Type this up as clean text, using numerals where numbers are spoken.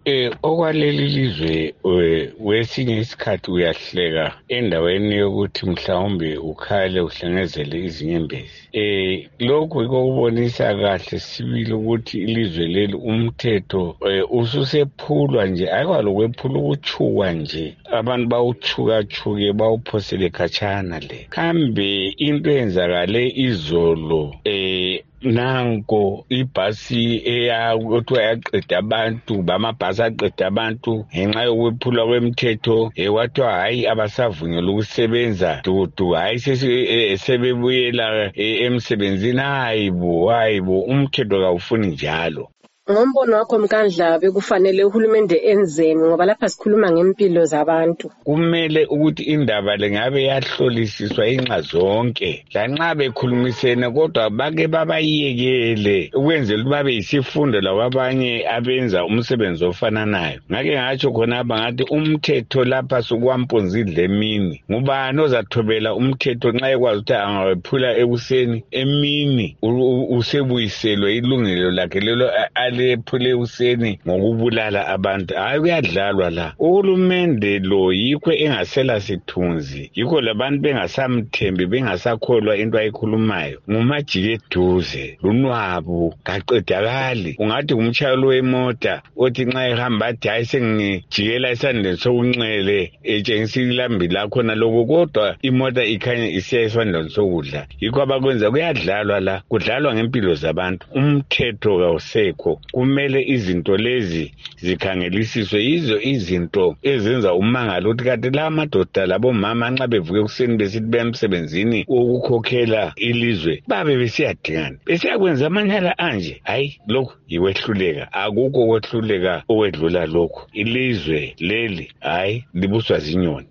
Okwaleli lizwe wesinye isikhathi uyahleka endaweni yokuthi mhlawumbe ukhale uhlengezele izinyembezi. Lokhu kubonisa kahle sibili ukuthi ilizwe leli umthetho ususephulwa nje, ayikwalokwephula ukuchuka nje, abantu bawuchuka-chuke bawuphosele khatshana le. Kambe into eyenzakale izolo nanko ibhasi eyakuthiwa yaqeda abantu, bamabhasi aqeda abantu ngenxa yokwephulwa kwemthetho, kwathiwa hayi abasavunyelwa ukusebenza dudu, hayi sebebuyela emsebenzini. Hayibo umthetho kawufuni njalo. Ngombono wakho Mkandlabe, kufanele uhulumende enzeni ngoba lapha sikhuluma ngempilo zabantu? Kumele ukuthi indaba le ngabe yahlolisiswa inxa zonke, lanxa bekhulumisene kodwa bake babayekele ukwenzela ukuthi babe yisifundo labanye abenza umsebenzi ofananayo. Ngake ngatsho khonapha ngathi umthetho lapha sokwamponzidle emini, ngubani ozathobela umthetho nxa ekwazi ukuthi angawephula ekuseni, emini usebuyiselwe ilungelo lakhe lelo lephule useni ngokubulala abantu. Hayi kuyadlalwa la. Uhulumende lo yikho engasela sithunzi, yikho labantu bengasamthembi, bengasakholwa into ayikhulumayo. Ngumajike eduze, lunwabu, kaqedakali. Ungathi ngumshayeli wemota othi nxa ehamba athi hayi sengijikela esandleni sokunxele, etshengisa ilambi lakho naloko, kodwa imota ikhanya isiya esandleni sokudla. Yikho abakwenza, kuyadlalwa la, kudlalwa ngempilo zabantu. Umthetho kawusekho. Kumele izinto lezi zikhangelisiswe, yizo izinto ezenza umangalo ukuthi kanti la madoda labomama nxa bevuke ekuseni besithi beya emsebenzini ukukhokhela ilizwe babe besiyadingana, besiyakwenza amanyala anje. Hayi, lokhu yikwehluleka, akukho kwehluleka okwedlula lokhu. Ilizwe leli hayi libuswa zinyoni.